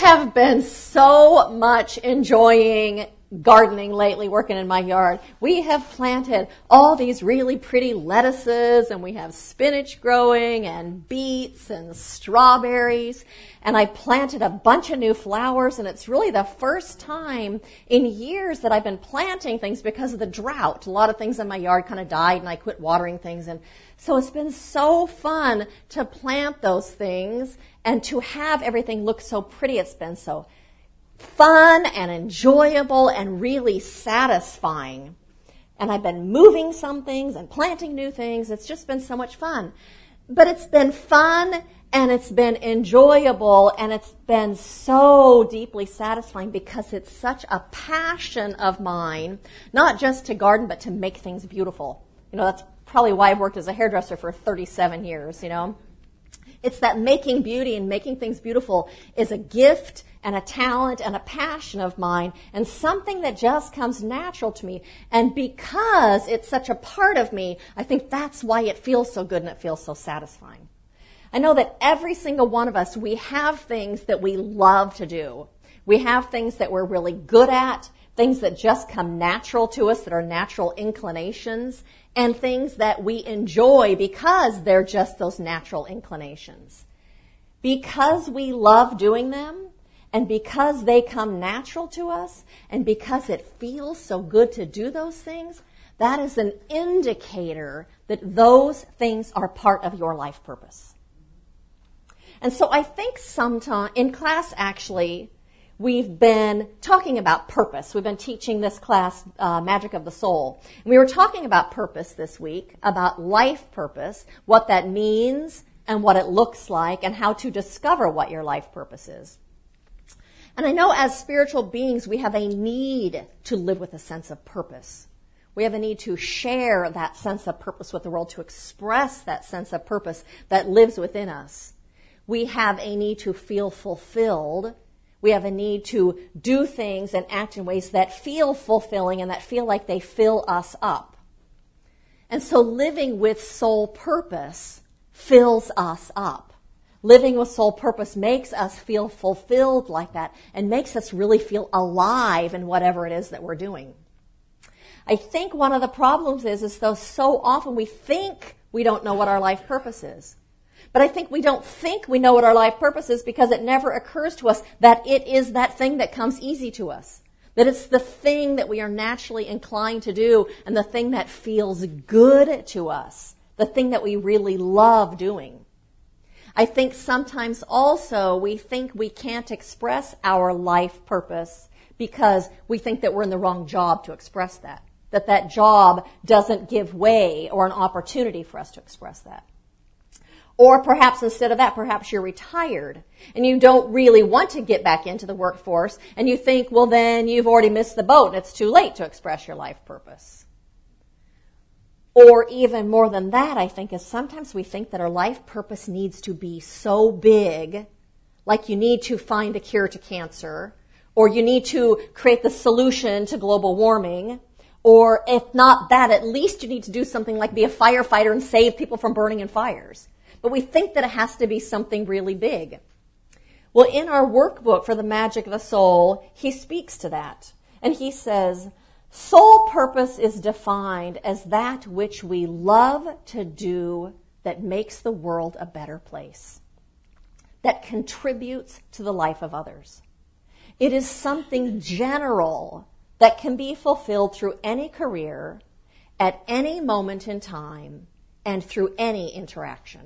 have been so much enjoying gardening lately, working in my yard. We have planted all these really pretty lettuces, and we have spinach growing, and beets, and strawberries, and I planted a bunch of new flowers, and it's really the first time in years that I've been planting things because of the drought. A lot of things in my yard kind of died, and I quit watering things, and so it's been so fun to plant those things and to have everything look so pretty. It's been so fun and enjoyable and really satisfying. And I've been moving some things and planting new things. It's just been so much fun. But it's been fun and it's been enjoyable and it's been so deeply satisfying because it's such a passion of mine, not just to garden, but to make things beautiful. You know, that's probably why I've worked as a hairdresser for 37 years, you know. It's that making beauty and making things beautiful is a gift and a talent and a passion of mine and something that just comes natural to me. And because it's such a part of me, I think that's why it feels so good and it feels so satisfying. I know that every single one of us, we have things that we love to do. We have things that we're really good at, things that just come natural to us, that are natural inclinations, and things that we enjoy because they're just those natural inclinations. Because we love doing them, and because they come natural to us, and because it feels so good to do those things, that is an indicator that those things are part of your life purpose. And so I think sometime in class, actually, we've been talking about purpose. We've been teaching this class, Magic of the Soul. And we were talking about purpose this week, about life purpose, what that means and what it looks like, and how to discover what your life purpose is. And I know as spiritual beings, we have a need to live with a sense of purpose. We have a need to share that sense of purpose with the world, to express that sense of purpose that lives within us. We have a need to feel fulfilled. We have a need to do things and act in ways that feel fulfilling and that feel like they fill us up. And so living with soul purpose fills us up. Living with soul purpose makes us feel fulfilled like that and makes us really feel alive in whatever it is that we're doing. I think one of the problems is though so often we think we don't know what our life purpose is. But I think we don't think we know what our life purpose is because it never occurs to us that it is that thing that comes easy to us. That it's the thing that we are naturally inclined to do and the thing that feels good to us. The thing that we really love doing. I think sometimes also we think we can't express our life purpose because we think that we're in the wrong job to express that. That job doesn't give way or an opportunity for us to express that. Or perhaps instead of that, perhaps you're retired and you don't really want to get back into the workforce and you think, well, then you've already missed the boat and it's too late to express your life purpose. Or even more than that, I think, is sometimes we think that our life purpose needs to be so big, like you need to find a cure to cancer, or you need to create the solution to global warming, or if not that, at least you need to do something like be a firefighter and save people from burning in fires. But we think that it has to be something really big. Well, in our workbook for the Magic of the Soul, he speaks to that. And he says, soul purpose is defined as that which we love to do that makes the world a better place, that contributes to the life of others. It is something general that can be fulfilled through any career, at any moment in time, and through any interaction.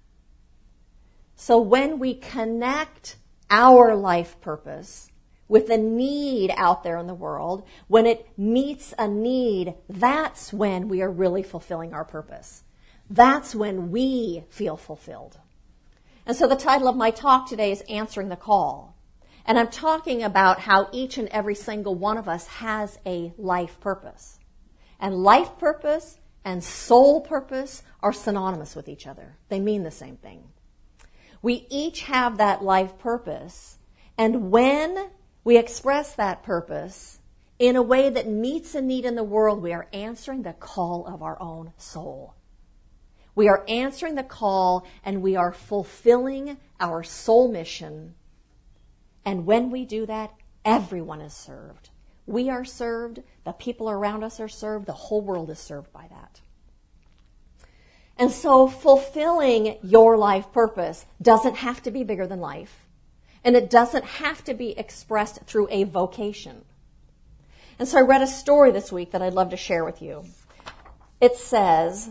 So when we connect our life purpose with a need out there in the world, when it meets a need, that's when we are really fulfilling our purpose. That's when we feel fulfilled. And so the title of my talk today is Answering the Call. And I'm talking about how each and every single one of us has a life purpose. And life purpose and soul purpose are synonymous with each other. They mean the same thing. We each have that life purpose, and when we express that purpose in a way that meets a need in the world, we are answering the call of our own soul. We are answering the call, and we are fulfilling our soul mission And when we do that, everyone is served. We are served, the people around us are served, the whole world is served by that. And so fulfilling your life purpose doesn't have to be bigger than life, and it doesn't have to be expressed through a vocation. And so I read a story this week that I'd love to share with you. It says,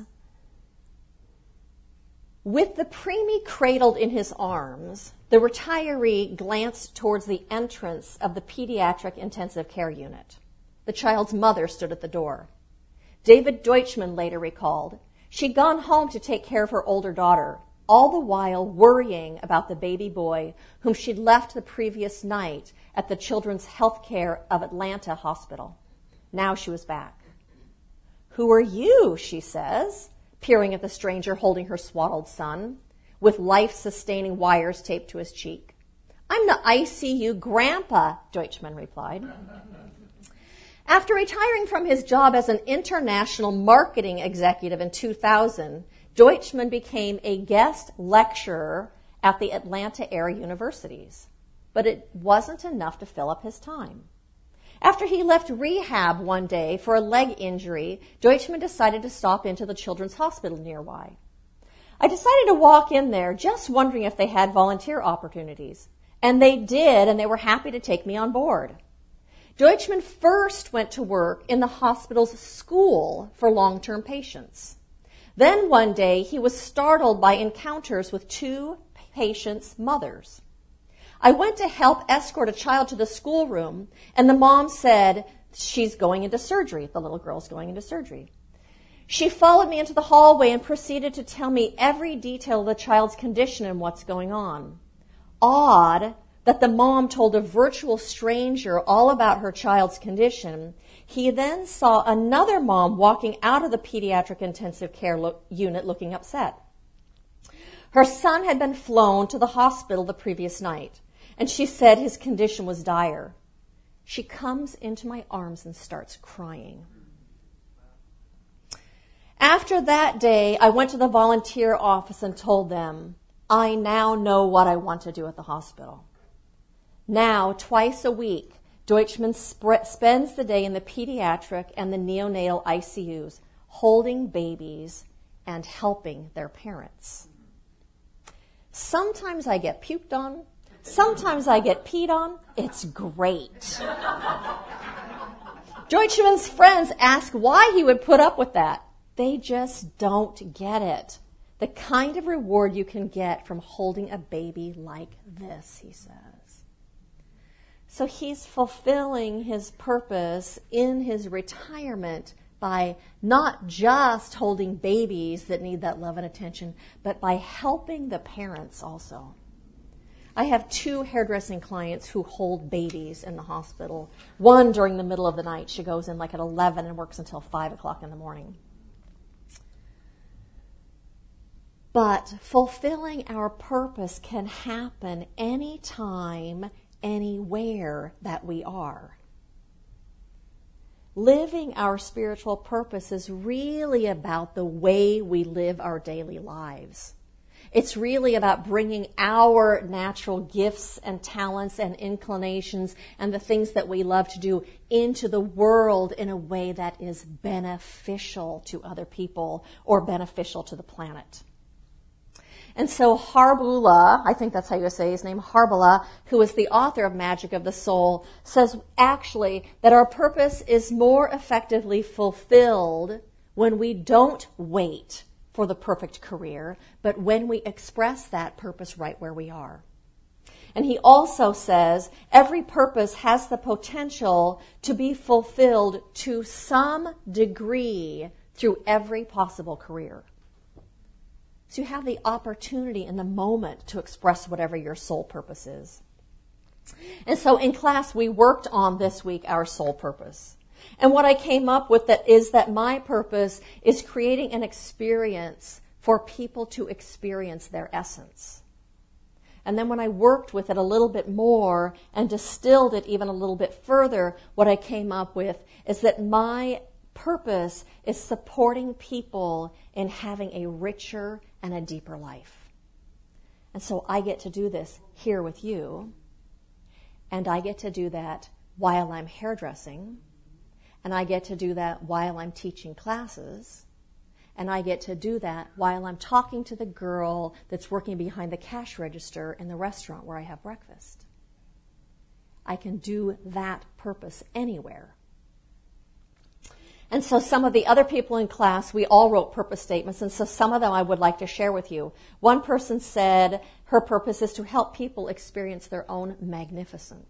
with the preemie cradled in his arms, the retiree glanced towards the entrance of the pediatric intensive care unit. The child's mother stood at the door. David Deutschman later recalled, she'd gone home to take care of her older daughter, all the while worrying about the baby boy whom she'd left the previous night at the Children's Healthcare of Atlanta Hospital. Now she was back. Who are you, she says, peering at the stranger holding her swaddled son, with life-sustaining wires taped to his cheek. I'm the ICU grandpa, Deutschman replied. After retiring from his job as an international marketing executive in 2000, Deutschman became a guest lecturer at the Atlanta area universities. But it wasn't enough to fill up his time. After he left rehab one day for a leg injury, Deutschman decided to stop into the Children's Hospital nearby. I decided to walk in there just wondering if they had volunteer opportunities. And they did, and they were happy to take me on board. Deutschman first went to work in the hospital's school for long-term patients. Then one day he was startled by encounters with two patients' mothers. I went to help escort a child to the schoolroom, and the mom said she's going into surgery. The little girl's going into surgery. She followed me into the hallway and proceeded to tell me every detail of the child's condition and what's going on. Odd that the mom told a virtual stranger all about her child's condition. He then saw another mom walking out of the pediatric intensive care unit looking upset. Her son had been flown to the hospital the previous night, and she said his condition was dire. She comes into my arms and starts crying. After that day, I went to the volunteer office and told them, I now know what I want to do at the hospital. Now, twice a week, Deutschman spends the day in the pediatric and the neonatal ICUs, holding babies and helping their parents. Sometimes I get puked on. Sometimes I get peed on. It's great. Deutschman's friends ask why he would put up with that. They just don't get it. The kind of reward you can get from holding a baby like this, he says. So he's fulfilling his purpose in his retirement by not just holding babies that need that love and attention, but by helping the parents also. I have 2 hairdressing clients who hold babies in the hospital. One during the middle of the night. She goes in like at 11 and works until 5 o'clock in the morning. But fulfilling our purpose can happen anytime, anywhere that we are. Living our spiritual purpose is really about the way we live our daily lives. It's really about bringing our natural gifts and talents and inclinations and the things that we love to do into the world in a way that is beneficial to other people or beneficial to the planet. And so Harbula, I think that's how you say his name, Harbula, who is the author of Magic of the Soul, says actually that our purpose is more effectively fulfilled when we don't wait for the perfect career, but when we express that purpose right where we are. And he also says every purpose has the potential to be fulfilled to some degree through every possible career. So you have the opportunity in the moment to express whatever your soul purpose is. And so in class, we worked on this week our soul purpose. And what I came up with is that my purpose is creating an experience for people to experience their essence. And then when I worked with it a little bit more and distilled it even a little bit further, what I came up with is that my purpose is supporting people in having a richer and a deeper life. And so I get to do this here with you. And I get to do that while I'm hairdressing, and I get to do that while I'm teaching classes, and I get to do that while I'm talking to the girl that's working behind the cash register in the restaurant where I have breakfast. I can do that purpose anywhere. And so some of the other people in class, we all wrote purpose statements, and so some of them I would like to share with you. One person said her purpose is to help people experience their own magnificence.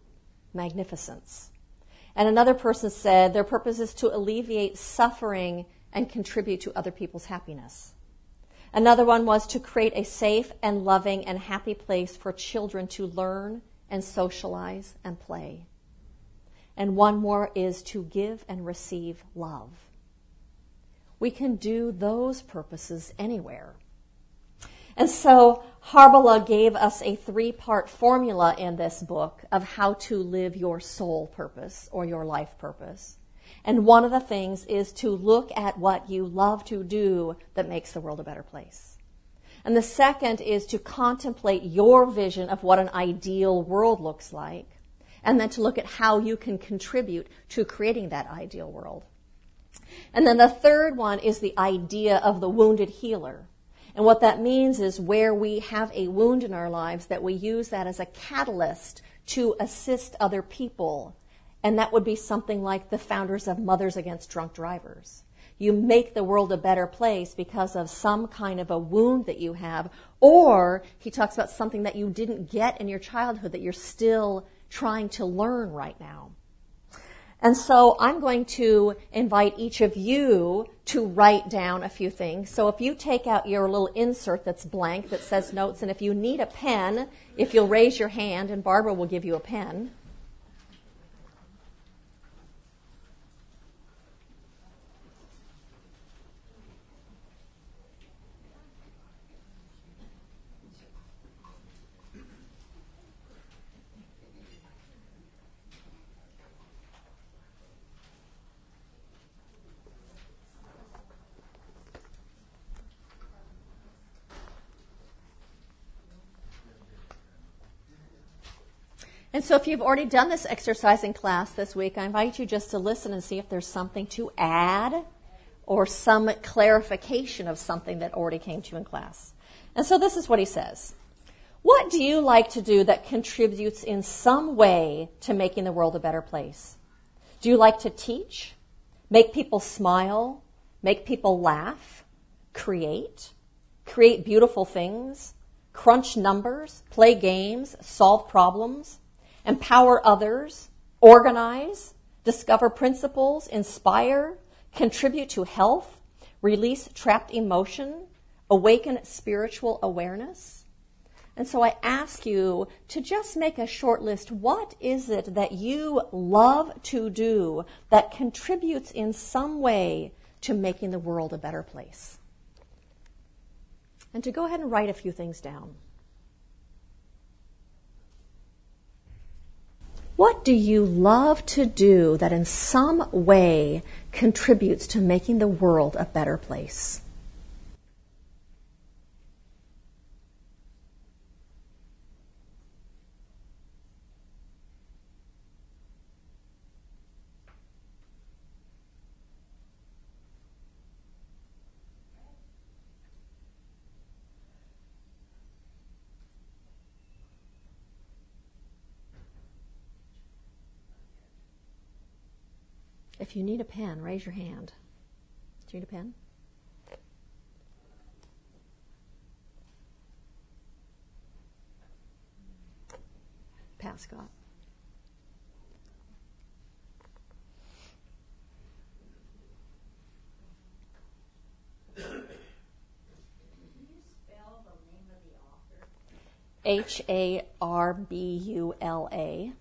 And another person said their purpose is to alleviate suffering and contribute to other people's happiness. Another one was to create a safe and loving and happy place for children to learn and socialize and play. And one more is to give and receive love. We can do those purposes anywhere. And so Harbala gave us a 3-part formula in this book of how to live your soul purpose or your life purpose. And one of the things is to look at what you love to do that makes the world a better place. And the second is to contemplate your vision of what an ideal world looks like, and then to look at how you can contribute to creating that ideal world. And then the third one is the idea of the wounded healer. And what that means is where we have a wound in our lives, that we use that as a catalyst to assist other people. And that would be something like the founders of Mothers Against Drunk Drivers. You make the world a better place because of some kind of a wound that you have, or he talks about something that you didn't get in your childhood that you're still trying to learn right now. And so I'm going to invite each of you to write down a few things. So if you take out your little insert that's blank that says notes, and if you need a pen, if you'll raise your hand, and Barbara will give you a pen. And so if you've already done this exercise in class this week, I invite you just to listen and see if there's something to add or some clarification of something that already came to you in class. And so this is what he says. What do you like to do that contributes in some way to making the world a better place? Do you like to teach, make people smile, make people laugh, create beautiful things, crunch numbers, play games, solve problems, empower others, organize, discover principles, inspire, contribute to health, release trapped emotion, awaken spiritual awareness? And so I ask you to just make a short list. What is it that you love to do that contributes in some way to making the world a better place? And to go ahead and write a few things down. What do you love to do that in some way contributes to making the world a better place? If you need a pen, raise your hand. Do you need a pen? Pat Scott. Can you spell the name of the author? Harbula.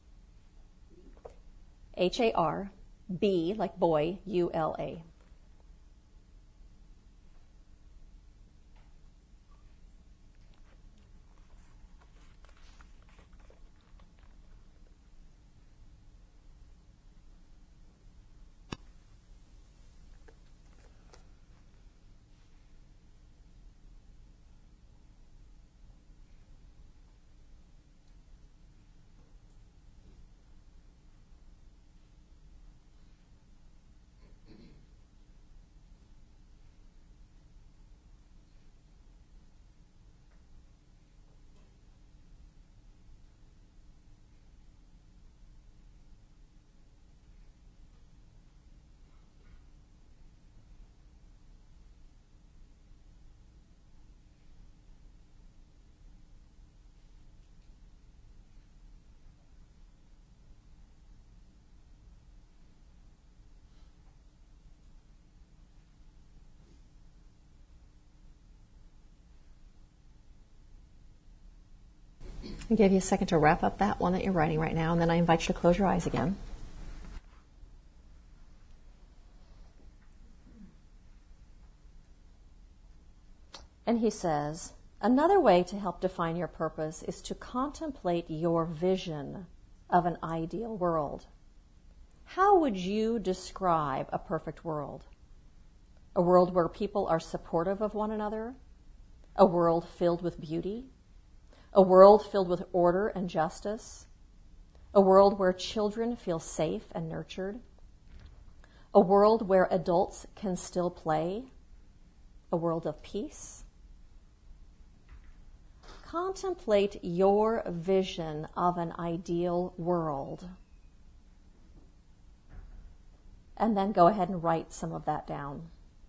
Harb, like boy, ULA. I'll give you a second to wrap up that one that you're writing right now, and then I invite you to close your eyes again. And he says, another way to help define your purpose is to contemplate your vision of an ideal world. How would you describe a perfect world? A world where people are supportive of one another? A world filled with beauty? A world filled with order and justice? A world where children feel safe and nurtured? A world where adults can still play? A world of peace? Contemplate your vision of an ideal world. And then go ahead and write some of that down.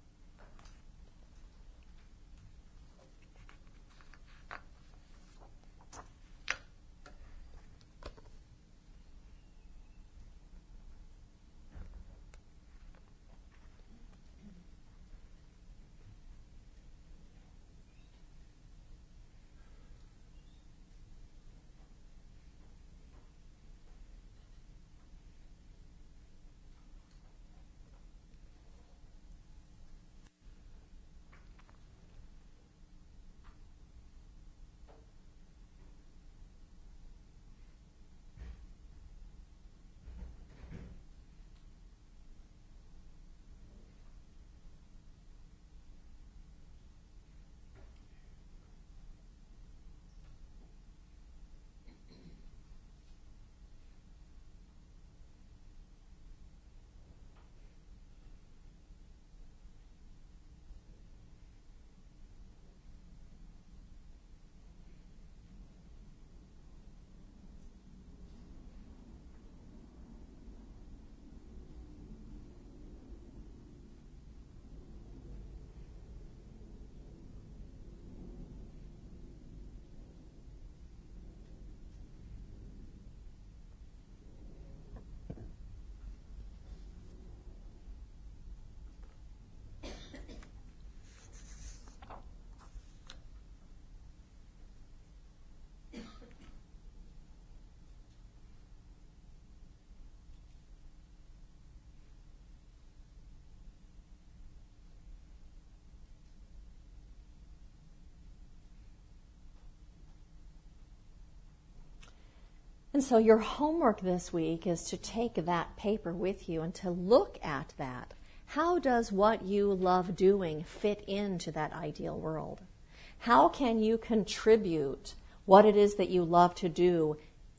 And so your homework this week is to take that paper with you and to look at that. How does what you love doing fit into that ideal world? How can you contribute what it is that you love to do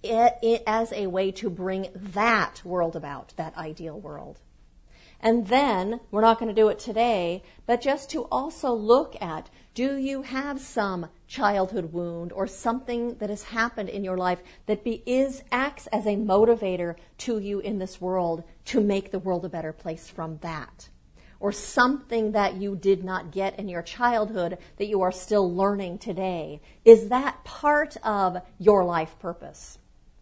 as a way to bring that world about, that ideal world? And then, we're not going to do it today, but just to also look at, do you have some childhood wound or something that has happened in your life that acts as a motivator to you in this world to make the world a better place from that? Or something that you did not get in your childhood that you are still learning today. Is that part of your life purpose?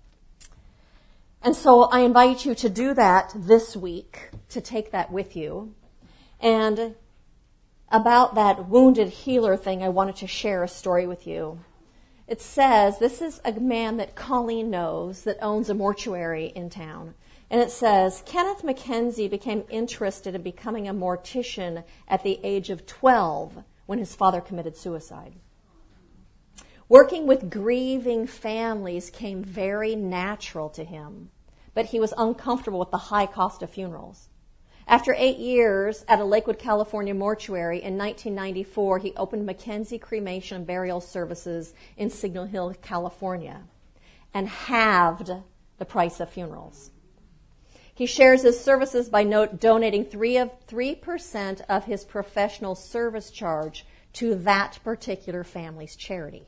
And so I invite you to do that this week, to take that with you. And about that wounded healer thing, I wanted to share a story with you. It says, this is a man that Colleen knows that owns a mortuary in town. And it says, Kenneth Mackenzie became interested in becoming a mortician at the age of 12 when his father committed suicide. Working with grieving families came very natural to him, but he was uncomfortable with the high cost of funerals. After 8 years at a Lakewood, California mortuary in 1994, he opened Mackenzie Cremation and Burial Services in Signal Hill, California, and halved the price of funerals. He shares his services by donating 3% of his professional service charge to that particular family's charity.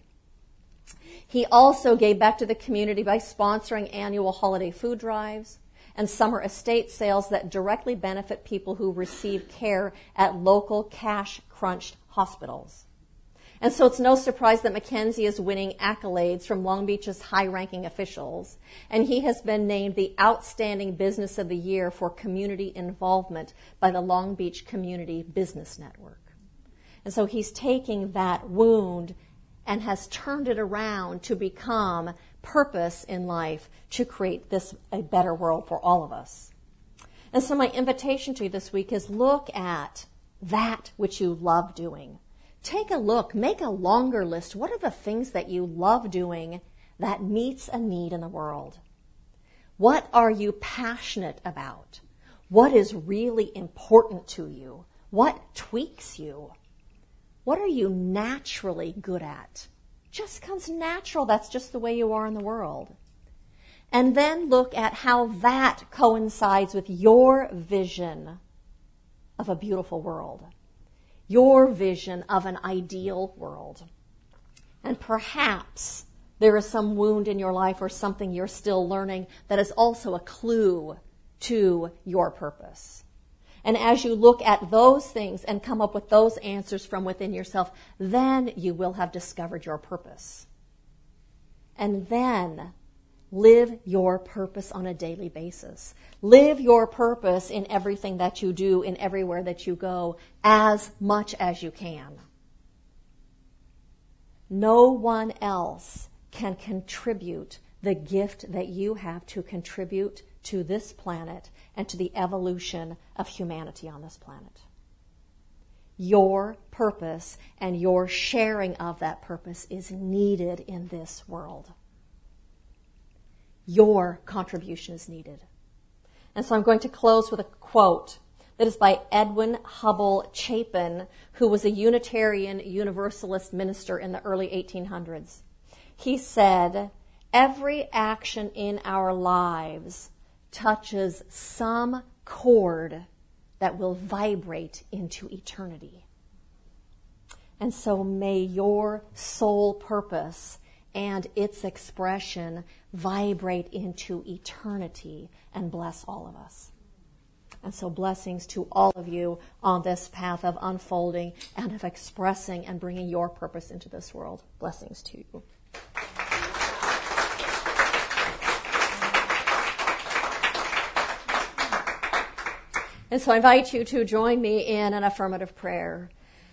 He also gave back to the community by sponsoring annual holiday food drives and summer estate sales that directly benefit people who receive care at local cash-crunched hospitals. And so it's no surprise that Mackenzie is winning accolades from Long Beach's high-ranking officials, and he has been named the Outstanding Business of the Year for community involvement by the Long Beach Community Business Network. And so he's taking that wound and has turned it around to become purpose in life to create a better world for all of us. And so my invitation to you this week is look at that which you love doing. Take a look, make a longer list. What are the things that you love doing that meets a need in the world? What are you passionate about? What is really important to you? What tweaks you? What are you naturally good at? Just comes natural. That's just the way you are in the world. And then look at how that coincides with your vision of a beautiful world, your vision of an ideal world. And perhaps there is some wound in your life or something you're still learning that is also a clue to your purpose. And as you look at those things and come up with those answers from within yourself, then you will have discovered your purpose. And then live your purpose on a daily basis. Live your purpose in everything that you do, in everywhere that you go, as much as you can. No one else can contribute the gift that you have to contribute to this planet and to the evolution of humanity on this planet. Your purpose and your sharing of that purpose is needed in this world. Your contribution is needed. And so I'm going to close with a quote that is by Edwin Hubble Chapin, who was a Unitarian Universalist minister in the early 1800s. He said, "Every action in our lives touches some chord that will vibrate into eternity." And so may your soul purpose and its expression vibrate into eternity and bless all of us. And so blessings to all of you on this path of unfolding and of expressing and bringing your purpose into this world. Blessings to you. And so I invite you to join me in an affirmative prayer.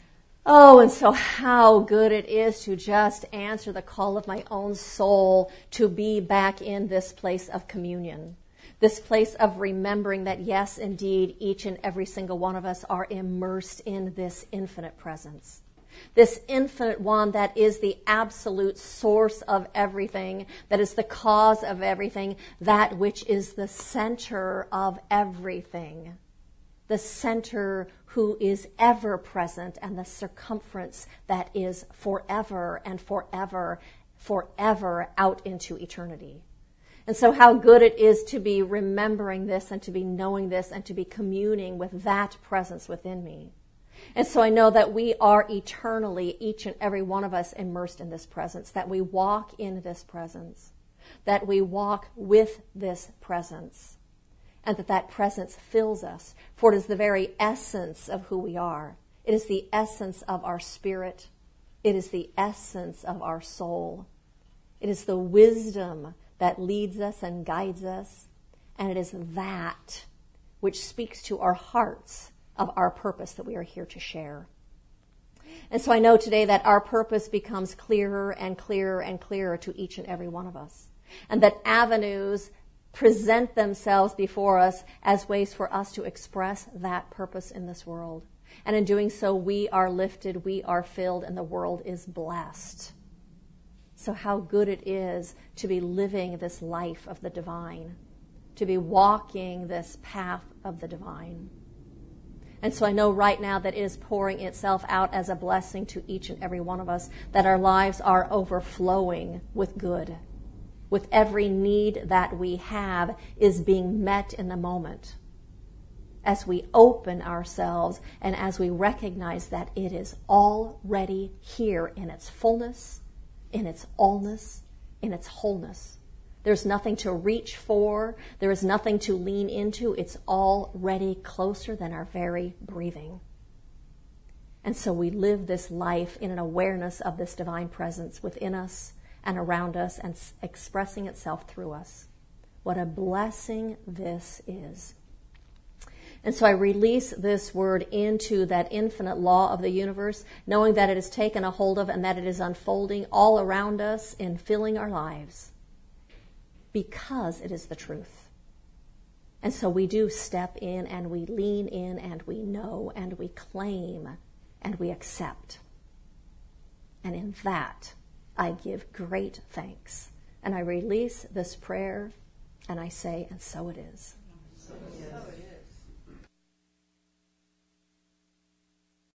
Oh, and so how good it is to just answer the call of my own soul to be back in this place of communion, this place of remembering that, yes, indeed, each and every single one of us are immersed in this infinite presence, this infinite one that is the absolute source of everything, that is the cause of everything, that which is the center of everything. The center who is ever present, and the circumference that is forever and forever, forever out into eternity. And so how good it is to be remembering this and to be knowing this and to be communing with that presence within me. And so I know that we are eternally, each and every one of us, immersed in this presence, that we walk in this presence, that we walk with this presence, and that presence fills us, for it is the very essence of who we are. It is the essence of our spirit. It is the essence of our soul. It is the wisdom that leads us and guides us, and it is that which speaks to our hearts of our purpose that we are here to share. And so I know today that our purpose becomes clearer and clearer and clearer to each and every one of us, and that avenues present themselves before us as ways for us to express that purpose in this world. And in doing so, we are lifted, we are filled, and the world is blessed. So how good it is to be living this life of the divine, to be walking this path of the divine. And so I know right now that it is pouring itself out as a blessing to each and every one of us, that our lives are overflowing with good, with every need that we have is being met in the moment, as we open ourselves and as we recognize that it is already here in its fullness, in its allness, in its wholeness. There's nothing to reach for. There is nothing to lean into. It's already closer than our very breathing. And so we live this life in an awareness of this divine presence within us and around us and expressing itself through us. What a blessing this is. And so I release this word into that infinite law of the universe, knowing that it is taken a hold of and that it is unfolding all around us and filling our lives because it is the truth. And so we do step in and we lean in and we know and we claim and we accept. And in that, I give great thanks. And I release this prayer and I say, and so it is. So it is.